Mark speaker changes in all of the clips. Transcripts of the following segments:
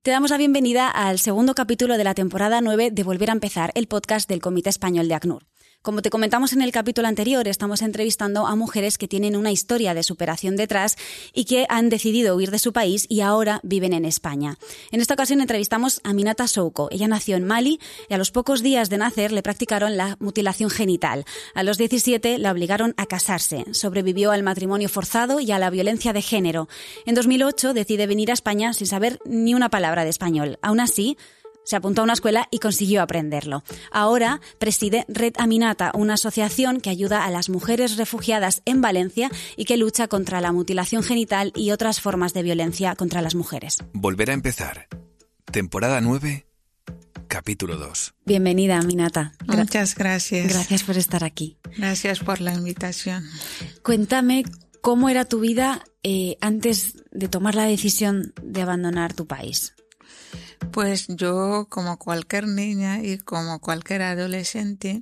Speaker 1: Te damos la bienvenida al segundo capítulo de la temporada 9 de Volver a Empezar, el podcast del Comité Español de ACNUR. Como te comentamos en el capítulo anterior, estamos entrevistando a mujeres que tienen una historia de superación detrás y que han decidido huir de su país y ahora viven en España. En esta ocasión entrevistamos a Aminata Souko. Ella nació en Mali y a los pocos días de nacer le practicaron la mutilación genital. A los 17 la obligaron a casarse. Sobrevivió al matrimonio forzado y a la violencia de género. En 2008 decide venir a España sin saber ni una palabra de español. Aún así, se apuntó a una escuela y consiguió aprenderlo. Ahora preside Red Aminata, una asociación que ayuda a las mujeres refugiadas en Valencia y que lucha contra la mutilación genital y otras formas de violencia contra las mujeres.
Speaker 2: Volver a empezar. Temporada 9, capítulo 2.
Speaker 1: Bienvenida, Aminata.
Speaker 3: Muchas gracias.
Speaker 1: Gracias por estar aquí.
Speaker 3: Gracias por la invitación.
Speaker 1: Cuéntame cómo era tu vida antes de tomar la decisión de abandonar tu país.
Speaker 3: Pues yo, como cualquier niña y como cualquier adolescente,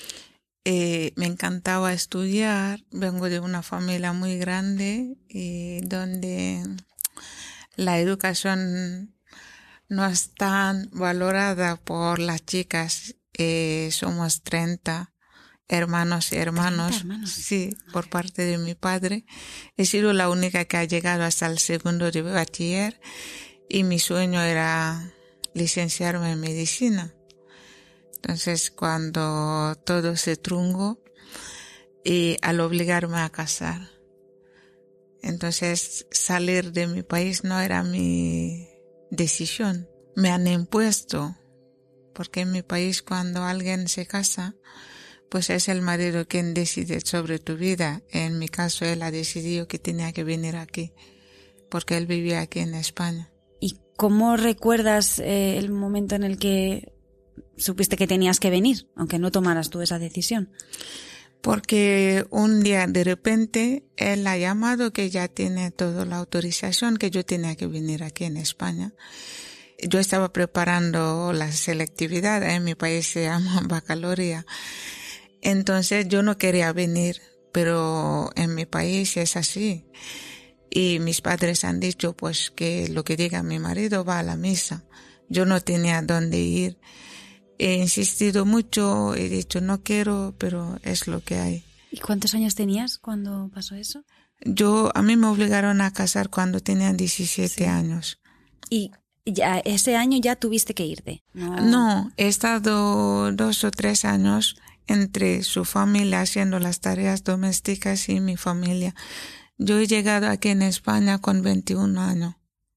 Speaker 3: me encantaba estudiar. Vengo de una familia muy grande donde la educación no es tan valorada por las chicas. Somos 30 hermanos y hermanos.
Speaker 1: 30 hermanos.
Speaker 3: Sí, por parte de mi padre. He sido la única que ha llegado hasta el segundo de bachiller. Y mi sueño era licenciarme en medicina. Entonces, cuando todo se truncó, y al obligarme a casar, entonces salir de mi país no era mi decisión. Me han impuesto, porque en mi país cuando alguien se casa, pues es el marido quien decide sobre tu vida. En mi caso, él ha decidido que tenía que venir aquí, porque él vivía aquí en España.
Speaker 1: ¿Y cómo recuerdas el momento en el que supiste que tenías que venir, aunque no tomaras tú esa decisión?
Speaker 3: Porque un día de repente él ha llamado que ya tiene toda la autorización, que yo tenía que venir aquí en España. Yo estaba preparando la selectividad, en mi país se llama baccalaureate. Entonces yo no quería venir, pero en mi país es así. Y mis padres han dicho pues que lo que diga mi marido va a la misa. Yo no tenía dónde ir. He insistido mucho, he dicho no quiero, pero es lo que hay.
Speaker 1: ¿Y cuántos años tenías cuando pasó eso?
Speaker 3: A mí me obligaron a casar cuando tenía 17 años.
Speaker 1: ¿Y ya ese año ya tuviste que irte?
Speaker 3: No, he estado 2 o 3 años entre su familia haciendo las tareas domésticas y mi familia. Yo he llegado aquí en España con 21 años.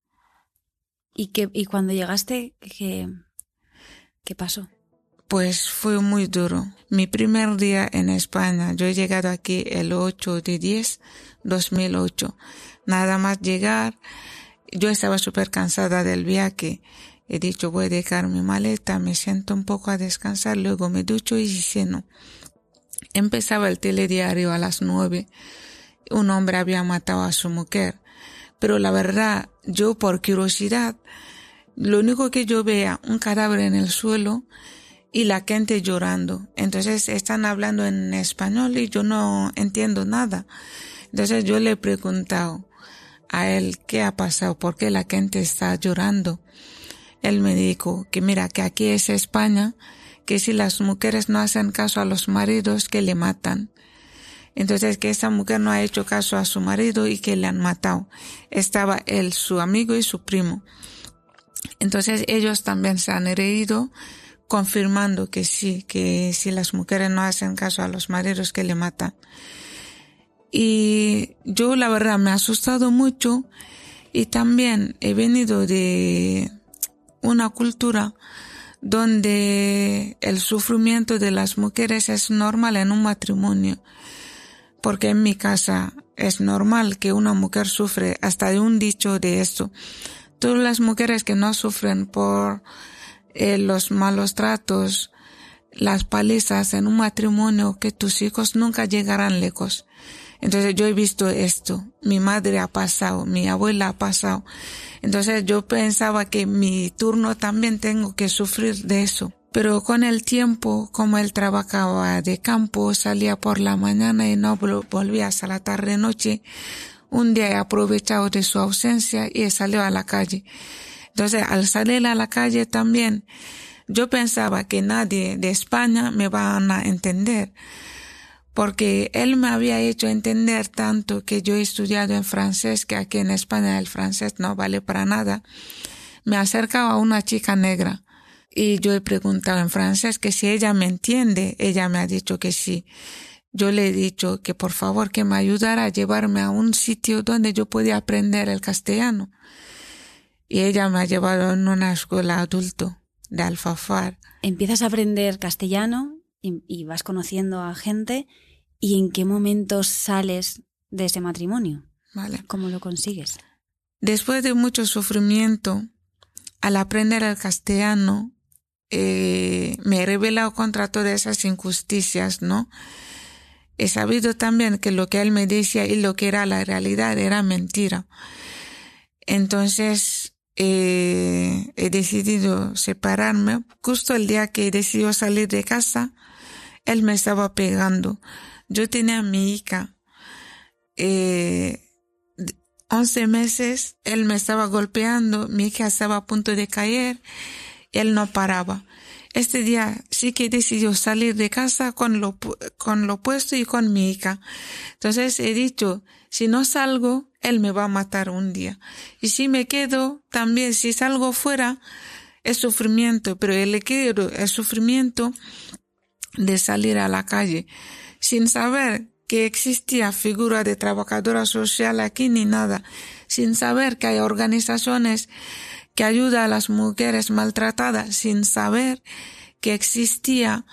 Speaker 1: ¿Y cuando llegaste, qué pasó?
Speaker 3: Pues fue muy duro. Mi primer día en España, yo he llegado aquí el 8/10/2008. Nada más llegar, yo estaba súper cansada del viaje. He dicho, voy a dejar mi maleta, me siento un poco a descansar, luego me ducho y ceno. Empezaba el telediario a las 9. Un hombre había matado a su mujer. Pero la verdad, yo por curiosidad, lo único que yo veía, un cadáver en el suelo y la gente llorando. Entonces están hablando en español y yo no entiendo nada. Entonces yo le he preguntado a él qué ha pasado, por qué la gente está llorando. Él me dijo que mira, que aquí es España, que si las mujeres no hacen caso a los maridos, que le matan. Entonces que esa mujer no ha hecho caso a su marido y que le han matado. Estaba él, su amigo y su primo. Entonces ellos también se han reído, confirmando que sí, que si las mujeres no hacen caso a los maridos, que le matan. Y yo la verdad me ha asustado mucho y también he venido de una cultura donde el sufrimiento de las mujeres es normal en un matrimonio. Porque en mi casa es normal que una mujer sufre, hasta de un dicho de esto. Todas las mujeres que no sufren por los malos tratos, las palizas en un matrimonio, que tus hijos nunca llegarán lejos. Entonces yo he visto esto. Mi madre ha pasado, mi abuela ha pasado. Entonces yo pensaba que mi turno también tengo que sufrir de eso. Pero con el tiempo, como él trabajaba de campo, salía por la mañana y no volvía hasta la tarde-noche, un día he aprovechado de su ausencia y he salido a la calle. Entonces, al salir a la calle también, yo pensaba que nadie de España me van a entender, porque él me había hecho entender tanto que yo he estudiado en francés, que aquí en España el francés no vale para nada. Me acercaba a una chica negra y yo he preguntado en francés que si ella me entiende. Ella me ha dicho que sí. Yo le he dicho que por favor que me ayudara a llevarme a un sitio donde yo podía aprender el castellano. Y ella me ha llevado en una escuela adulto de Alfafar.
Speaker 1: Empiezas a aprender castellano y vas conociendo a gente. ¿Y en qué momento sales de ese matrimonio?
Speaker 3: Vale.
Speaker 1: ¿Cómo lo consigues?
Speaker 3: Después de mucho sufrimiento, al aprender el castellano, me he rebelado contra todas esas injusticias, ¿no? He sabido también que lo que él me decía y lo que era la realidad era mentira. Entonces, he decidido separarme. Justo el día que he decidido salir de casa, él me estaba pegando. Yo tenía a mi hija, 11 meses, él me estaba golpeando, mi hija estaba a punto de caer, él no paraba. Este día sí que decidió salir de casa con lo puesto y con mi hija. Entonces he dicho, si no salgo, él me va a matar un día. Y si me quedo, también si salgo fuera, es sufrimiento, pero él le quiero el sufrimiento de salir a la calle, sin saber que existía figura de trabajadora social aquí ni nada, sin saber que hay organizaciones que ayudan a las mujeres maltratadas, sin saber que existía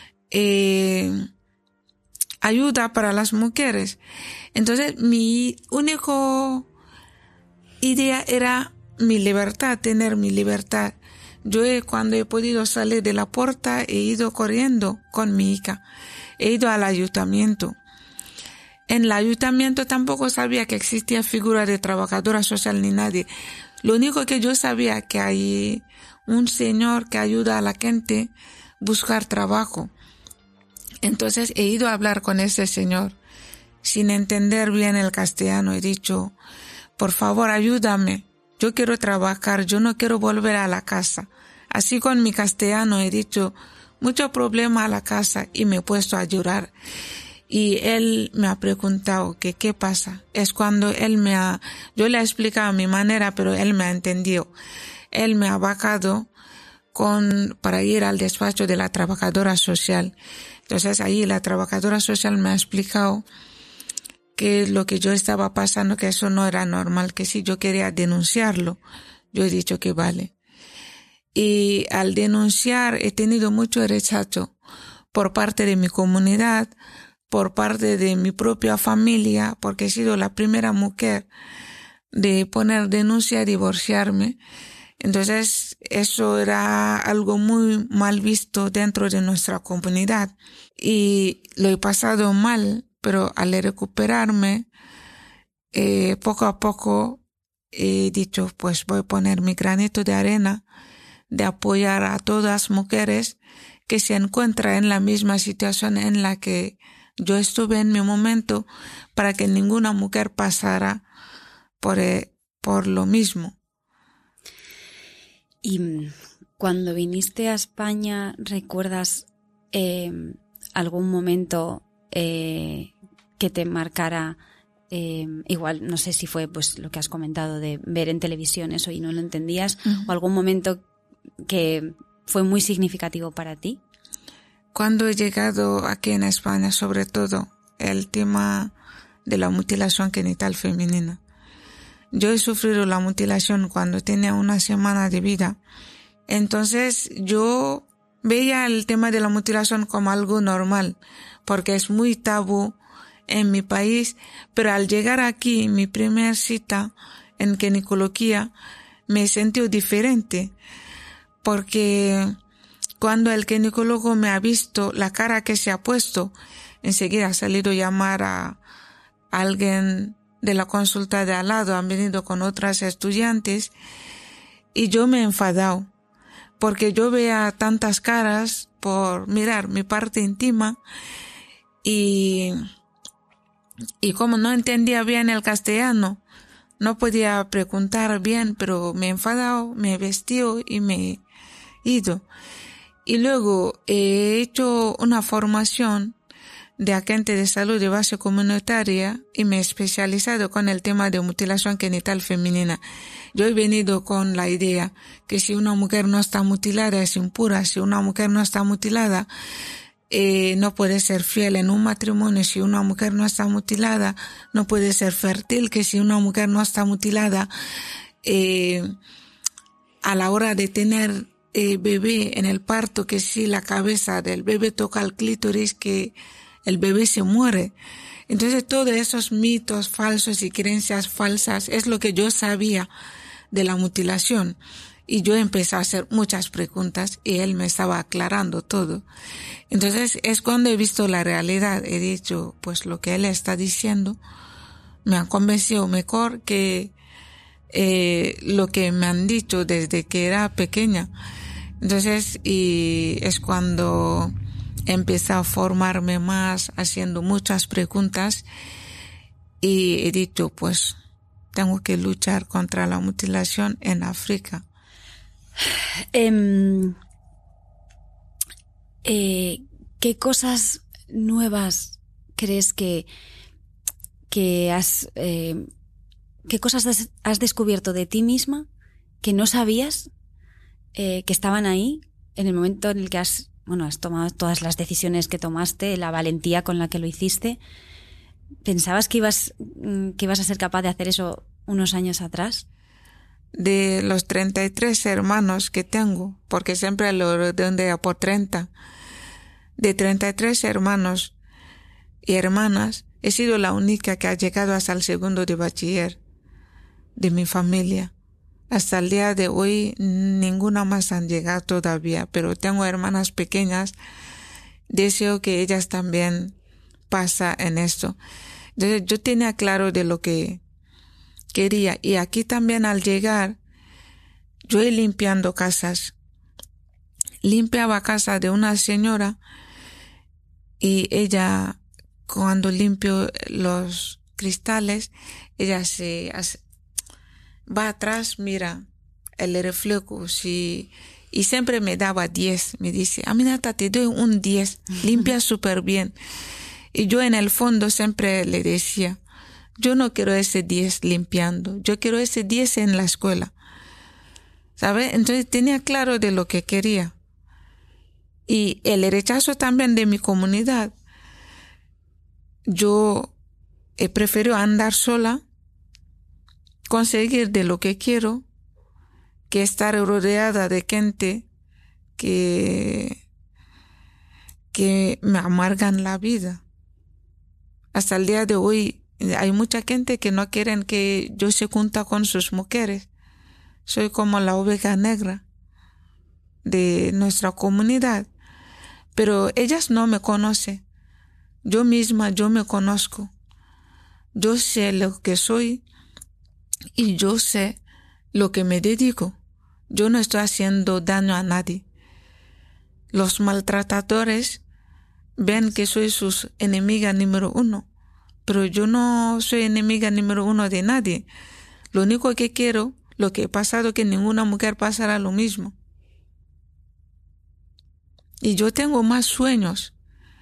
Speaker 3: ayuda para las mujeres. Entonces mi único idea era mi libertad, tener mi libertad. Yo cuando he podido salir de la puerta he ido corriendo con mi hija, he ido al ayuntamiento. En el ayuntamiento tampoco sabía que existía figura de trabajadora social ni nadie. Lo único que yo sabía que hay un señor que ayuda a la gente a buscar trabajo. Entonces he ido a hablar con ese señor. Sin entender bien el castellano he dicho, por favor ayúdame, yo quiero trabajar, yo no quiero volver a la casa. Así con mi castellano he dicho, mucho problema a la casa y me he puesto a llorar. Y él me ha preguntado que qué pasa. Es cuando yo le he explicado a mi manera, pero él me ha entendido. Él me ha bajado para ir al despacho de la trabajadora social. Entonces ahí la trabajadora social me ha explicado que lo que yo estaba pasando, que eso no era normal, que si yo quería denunciarlo, yo he dicho que vale. Y al denunciar he tenido mucho rechazo por parte de mi comunidad, por parte de mi propia familia, porque he sido la primera mujer de poner denuncia a divorciarme. Entonces, eso era algo muy mal visto dentro de nuestra comunidad. Y lo he pasado mal, pero al recuperarme, poco a poco he dicho, pues voy a poner mi granito de arena de apoyar a todas las mujeres que se encuentran en la misma situación en la que yo estuve en mi momento, para que ninguna mujer pasara por lo mismo.
Speaker 1: Y cuando viniste a España, ¿recuerdas algún momento que te marcara? Igual, no sé si fue pues lo que has comentado de ver en televisión eso y no lo entendías, o algún momento que fue muy significativo para ti.
Speaker 3: Cuando he llegado aquí en España, sobre todo el tema de la mutilación genital femenina. Yo he sufrido la mutilación cuando tenía 1 semana de vida. Entonces yo veía el tema de la mutilación como algo normal, porque es muy tabú en mi país, pero al llegar aquí, mi primera cita en ginecología, me sentí diferente, porque cuando el ginecólogo me ha visto la cara que se ha puesto, enseguida ha salido a llamar a alguien de la consulta de al lado, han venido con otras estudiantes, y yo me he enfadado, porque yo veía tantas caras por mirar mi parte íntima, y como no entendía bien el castellano, no podía preguntar bien, pero me he enfadado, me he vestido y me he ido. Y luego he hecho una formación de agente de salud de base comunitaria y me he especializado con el tema de mutilación genital femenina. Yo he venido con la idea que si una mujer no está mutilada es impura, si una mujer no está mutilada no puede ser fiel en un matrimonio, si una mujer no está mutilada no puede ser fértil, que si una mujer no está mutilada a la hora de tener bebé en el parto, que si la cabeza del bebé toca el clítoris, que el bebé se muere. Entonces todos esos mitos falsos y creencias falsas es lo que yo sabía de la mutilación. Y yo empecé a hacer muchas preguntas y él me estaba aclarando todo. Entonces es cuando he visto la realidad, he dicho, pues lo que él está diciendo me ha convencido mejor que lo que me han dicho desde que era pequeña. Entonces, y es cuando empecé a formarme más, haciendo muchas preguntas, y he dicho, pues, tengo que luchar contra la mutilación en África.
Speaker 1: ¿Qué cosas nuevas crees que has... ¿Qué cosas has descubierto de ti misma que no sabías que estaban ahí en el momento en el que has tomado todas las decisiones que tomaste, la valentía con la que lo hiciste? ¿Pensabas que ibas a ser capaz de hacer eso unos años atrás?
Speaker 3: De los 33 hermanos que tengo, porque siempre lo redondeo por 30, de 33 hermanos y hermanas, he sido la única que ha llegado hasta el segundo de bachiller de mi familia. Hasta el día de hoy ninguna más han llegado todavía, pero tengo hermanas pequeñas, deseo que ellas también pasen en esto. Entonces yo tenía claro de lo que quería, y aquí también al llegar yo he limpiando casas, limpiaba casa de una señora y ella, cuando limpio los cristales, ella va atrás, mira el reflejo, y siempre me daba 10, me dice, Aminata, te doy un 10, limpia súper bien. Y yo en el fondo siempre le decía, yo no quiero ese 10 limpiando, yo quiero ese 10 en la escuela, ¿sabe? Entonces tenía claro de lo que quería. Y el rechazo también de mi comunidad, yo he preferido andar sola, conseguir de lo que quiero, que estar rodeada de gente que me amargan la vida. Hasta el día de hoy hay mucha gente que no quieren que yo se junte con sus mujeres. Soy como la oveja negra de nuestra comunidad, pero ellas no me conocen. Yo misma, yo me conozco. Yo sé lo que soy y yo sé lo que me dedico. Yo no estoy haciendo daño a nadie. Los maltratadores ven que soy sus enemiga número 1, pero yo no soy enemiga número 1 de nadie. Lo único que quiero, lo que he pasado, que ninguna mujer pasará lo mismo. Y yo tengo más sueños.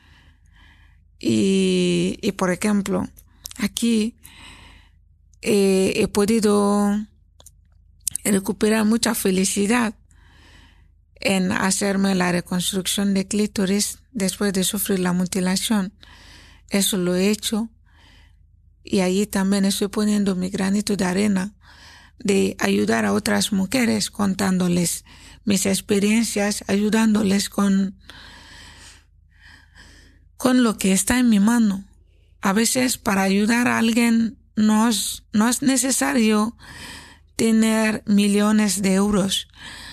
Speaker 3: Y por ejemplo, aquí he podido recuperar mucha felicidad en hacerme la reconstrucción de clítoris después de sufrir la mutilación. Eso lo he hecho, y allí también estoy poniendo mi granito de arena de ayudar a otras mujeres, contándoles mis experiencias, ayudándoles con lo que está en mi mano. A veces para ayudar a alguien no es necesario tener millones de euros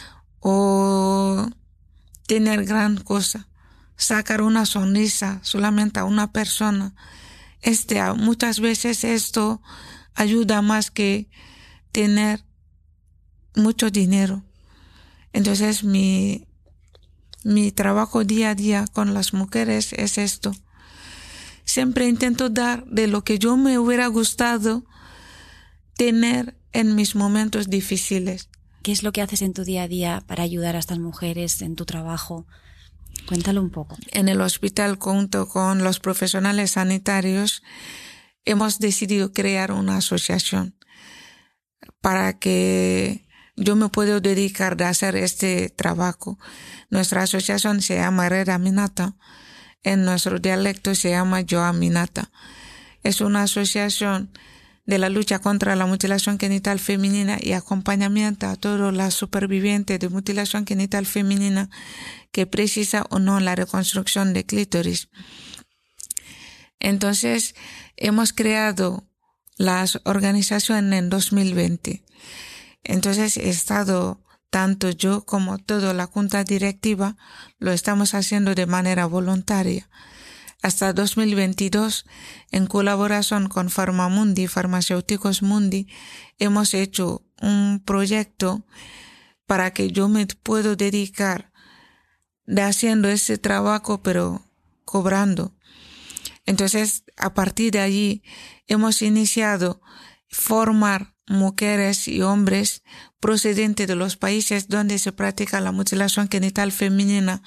Speaker 3: o tener gran cosa. Sacar una sonrisa solamente a una persona. Muchas veces esto ayuda más que tener mucho dinero. Entonces mi trabajo día a día con las mujeres es esto. Siempre intento dar de lo que yo me hubiera gustado tener en mis momentos difíciles.
Speaker 1: ¿Qué es lo que haces en tu día a día para ayudar a estas mujeres en tu trabajo? Cuéntalo un poco.
Speaker 3: En el hospital, junto con los profesionales sanitarios, hemos decidido crear una asociación para que yo me pueda dedicar a hacer este trabajo. Nuestra asociación se llama Red Aminata. En nuestro dialecto se llama Yo Aminata. Es una asociación de la lucha contra la mutilación genital femenina y acompañamiento a todas las supervivientes de mutilación genital femenina que precisa o no la reconstrucción de clítoris. Entonces, hemos creado la organización en 2020. Entonces, he estado, tanto yo como toda la junta directiva, lo estamos haciendo de manera voluntaria. Hasta 2022, en colaboración con Farmamundi, Farmacéuticos Mundi, hemos hecho un proyecto para que yo me pueda dedicar de haciendo ese trabajo, pero cobrando. Entonces, a partir de allí, hemos iniciado formar mujeres y hombres procedentes de los países donde se practica la mutilación genital femenina,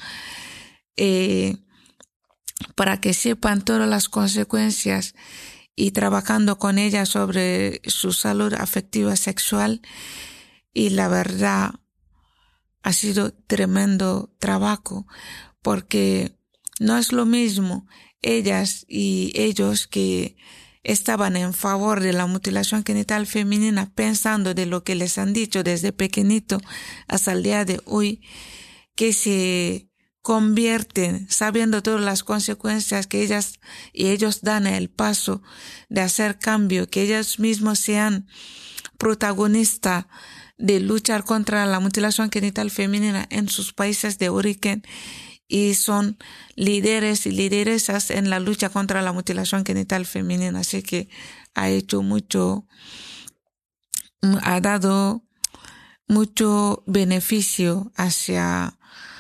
Speaker 3: para que sepan todas las consecuencias y trabajando con ellas sobre su salud afectiva sexual. Y la verdad, ha sido tremendo trabajo, porque no es lo mismo ellas y ellos que estaban en favor de la mutilación genital femenina pensando de lo que les han dicho desde pequeñito hasta el día de hoy, que se convierten sabiendo todas las consecuencias que ellas y ellos dan el paso de hacer cambio, que ellos mismos sean protagonistas de luchar contra la mutilación genital femenina en sus países de origen y son líderes y lideresas en la lucha contra la mutilación genital femenina. Así que ha hecho mucho, ha dado mucho beneficio hacia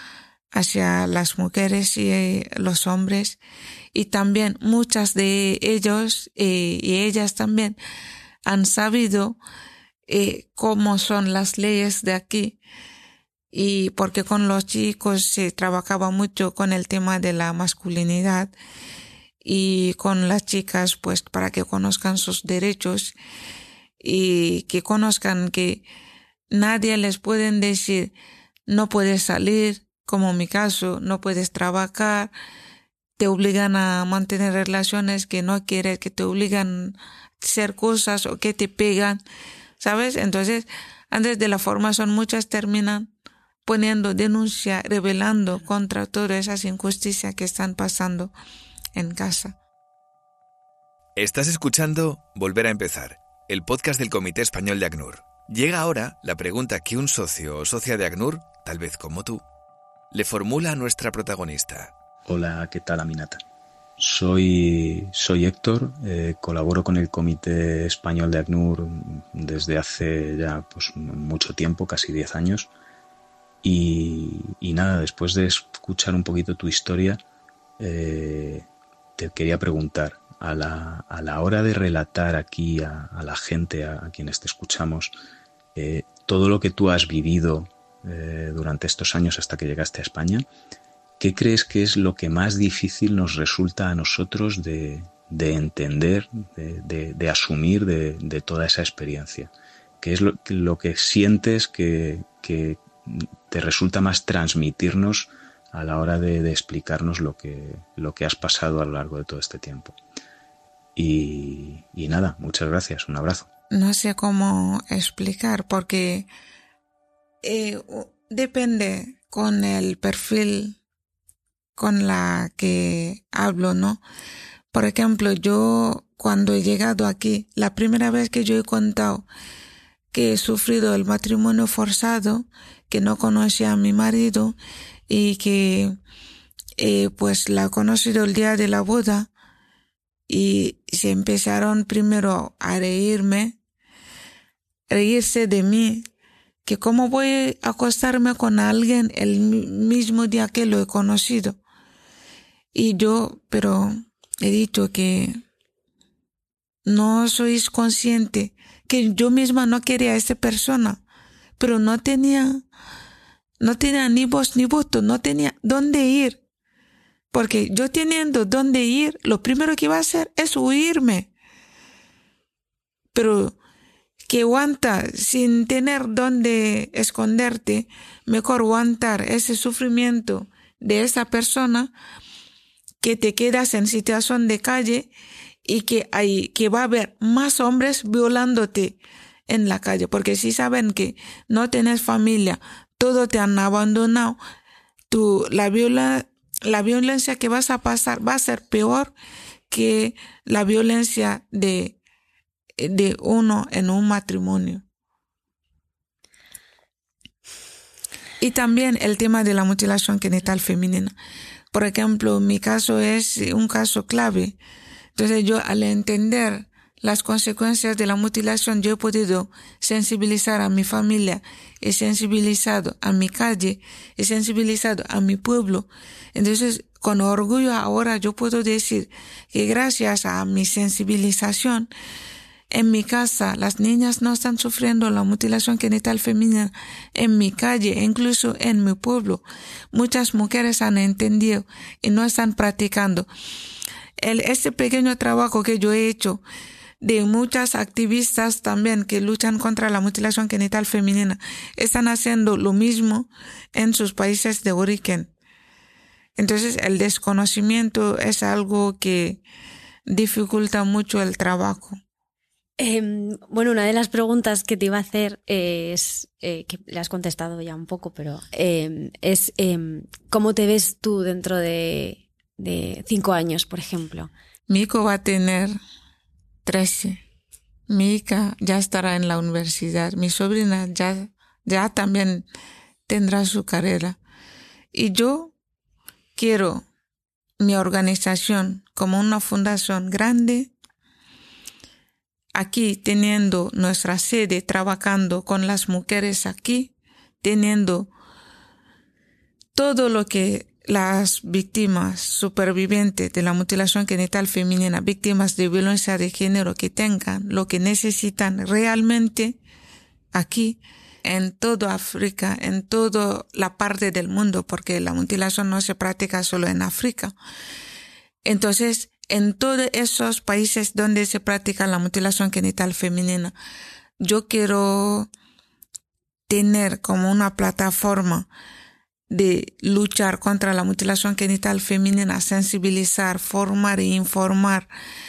Speaker 3: las mujeres y los hombres, y también muchas de ellos y ellas también han sabido cómo son las leyes de aquí, y porque con los chicos se trabajaba mucho con el tema de la masculinidad y con las chicas pues para que conozcan sus derechos y que conozcan que nadie les puede decir no puedes salir, como en mi caso, no puedes trabajar, te obligan a mantener relaciones que no quieres, que te obligan a hacer cosas o que te pegan, ¿sabes? Entonces, antes de la formación muchas terminan poniendo denuncia, rebelando contra todas esas injusticias que están pasando en casa.
Speaker 2: Estás escuchando Volver a empezar, el podcast del Comité Español de ACNUR. Llega ahora la pregunta que un socio o socia de ACNUR, tal vez como tú, le formula a nuestra protagonista.
Speaker 4: Hola, ¿qué tal, Aminata? Soy Héctor, colaboro con el Comité Español de ACNUR desde hace ya pues mucho tiempo, casi 10 años. Y nada, después de escuchar un poquito tu historia, te quería preguntar, a la hora de relatar aquí a la gente, a quienes te escuchamos, todo lo que tú has vivido durante estos años hasta que llegaste a España, ¿qué crees que es lo que más difícil nos resulta a nosotros de entender, de asumir de toda esa experiencia? ¿Qué es lo que sientes que te resulta más transmitirnos a la hora de explicarnos lo que has pasado a lo largo de todo este tiempo? Y nada, muchas gracias, un abrazo.
Speaker 3: No sé cómo explicar porque depende con el perfil con la que hablo, ¿no? Por ejemplo, yo cuando he llegado aquí, la primera vez que yo he contado que he sufrido el matrimonio forzado, que no conocía a mi marido y que pues la he conocido el día de la boda, y se empezaron primero a reírse de mí, que cómo voy a acostarme con alguien el mismo día que lo he conocido. Y yo, pero he dicho que no sois consciente que yo misma no quería a esa persona, pero no tenía ni voz ni voto, no tenía dónde ir. Porque yo teniendo dónde ir, lo primero que iba a hacer es huirme. Pero que aguanta sin tener dónde esconderte, mejor aguantar ese sufrimiento de esa persona, que te quedas en situación de calle y que va a haber más hombres violándote en la calle, porque si saben que no tienes familia, todo te han abandonado, la violencia que vas a pasar va a ser peor que la violencia de uno en un matrimonio. Y también el tema de la mutilación genital femenina. Por ejemplo, mi caso es un caso clave. Entonces yo, al entender las consecuencias de la mutilación, yo he podido sensibilizar a mi familia, he sensibilizado a mi calle, he sensibilizado a mi pueblo. Entonces, con orgullo ahora yo puedo decir que gracias a mi sensibilización, en mi casa las niñas no están sufriendo la mutilación genital femenina. En mi calle, incluso en mi pueblo, muchas mujeres han entendido y no están practicando. Este pequeño trabajo que yo he hecho de muchas activistas también que luchan contra la mutilación genital femenina, están haciendo lo mismo en sus países de origen. Entonces el desconocimiento es algo que dificulta mucho el trabajo.
Speaker 1: Bueno, una de las preguntas que te iba a hacer es, que le has contestado ya un poco, pero es ¿cómo te ves tú dentro de 5 años, por ejemplo?
Speaker 3: Mi hijo va a tener 13. Mi hija ya estará en la universidad. Mi sobrina ya también tendrá su carrera. Y yo quiero mi organización como una fundación grande, aquí teniendo nuestra sede, trabajando con las mujeres aquí, teniendo todo lo que las víctimas supervivientes de la mutilación genital femenina, víctimas de violencia de género, que tengan lo que necesitan realmente aquí, en toda África, en toda la parte del mundo, porque la mutilación no se practica solo en África. Entonces, en todos esos países donde se practica la mutilación genital femenina, yo quiero tener como una plataforma de luchar contra la mutilación genital femenina, sensibilizar, formar e informar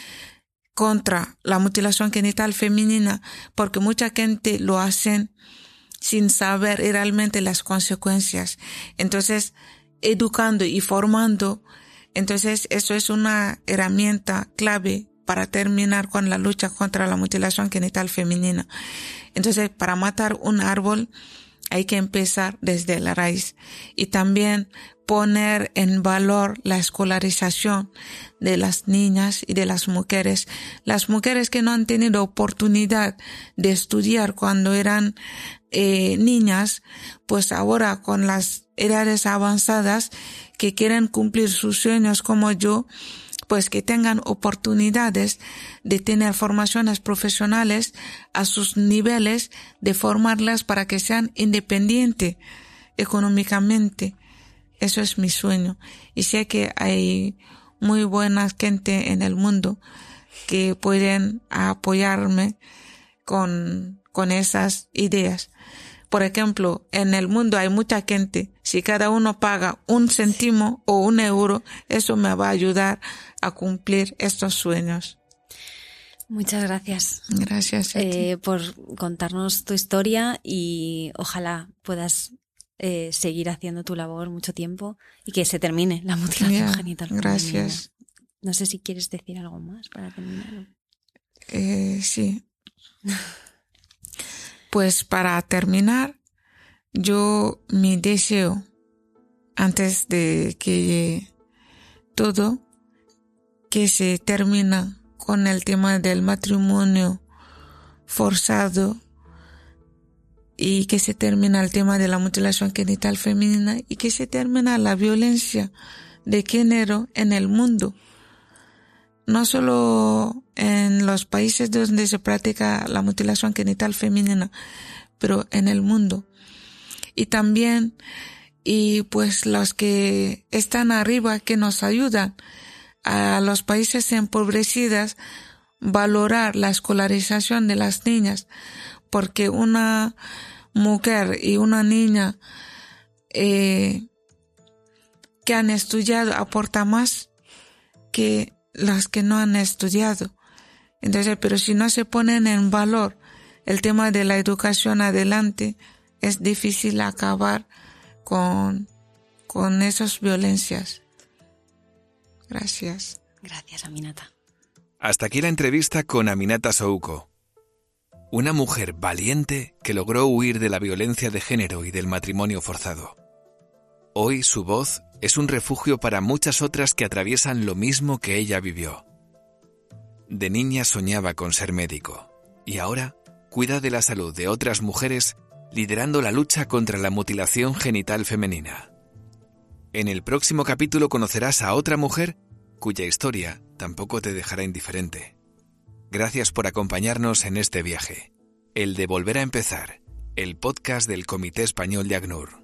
Speaker 3: contra la mutilación genital femenina, porque mucha gente lo hace sin saber realmente las consecuencias. Entonces, educando y formando, entonces eso es una herramienta clave para terminar con la lucha contra la mutilación genital femenina. Entonces, para matar un árbol hay que empezar desde la raíz y también poner en valor la escolarización de las niñas y de las mujeres que no han tenido oportunidad de estudiar cuando eran niñas, pues ahora con las edades avanzadas que quieren cumplir sus sueños como yo, pues que tengan oportunidades de tener formaciones profesionales a sus niveles, de formarlas para que sean independientes económicamente. Eso es mi sueño. Y sé que hay muy buena gente en el mundo que pueden apoyarme con esas ideas. Por ejemplo, en el mundo hay mucha gente. Si cada uno paga 1 céntimo o 1 euro, eso me va a ayudar a cumplir estos sueños.
Speaker 1: Muchas gracias.
Speaker 3: Gracias a ti.
Speaker 1: Por contarnos tu historia y ojalá puedas seguir haciendo tu labor mucho tiempo y que se termine la mutilación genital femenina.
Speaker 3: Gracias.
Speaker 1: No sé si quieres decir algo más para terminar.
Speaker 3: Sí. Pues para terminar, mi deseo, antes de que todo, que se termina con el tema del matrimonio forzado y que se termina el tema de la mutilación genital femenina y que se termina la violencia de género en el mundo. no solo en los países donde se practica la mutilación genital femenina, pero en el mundo. Y también, pues los que están arriba, que nos ayudan a los países empobrecidos, valorar la escolarización de las niñas, porque una mujer y una niña que han estudiado aporta más que las que no han estudiado. Entonces, pero si no se ponen en valor el tema de la educación adelante, es difícil acabar con esas violencias. Gracias.
Speaker 1: Gracias, Aminata.
Speaker 2: Hasta aquí la entrevista con Aminata Souco, una mujer valiente que logró huir de la violencia de género y del matrimonio forzado. Hoy su voz es un refugio para muchas otras que atraviesan lo mismo que ella vivió. De niña soñaba con ser médico y ahora cuida de la salud de otras mujeres liderando la lucha contra la mutilación genital femenina. En el próximo capítulo conocerás a otra mujer cuya historia tampoco te dejará indiferente. Gracias por acompañarnos en este viaje, el de Volver a Empezar, el podcast del Comité Español de ACNUR.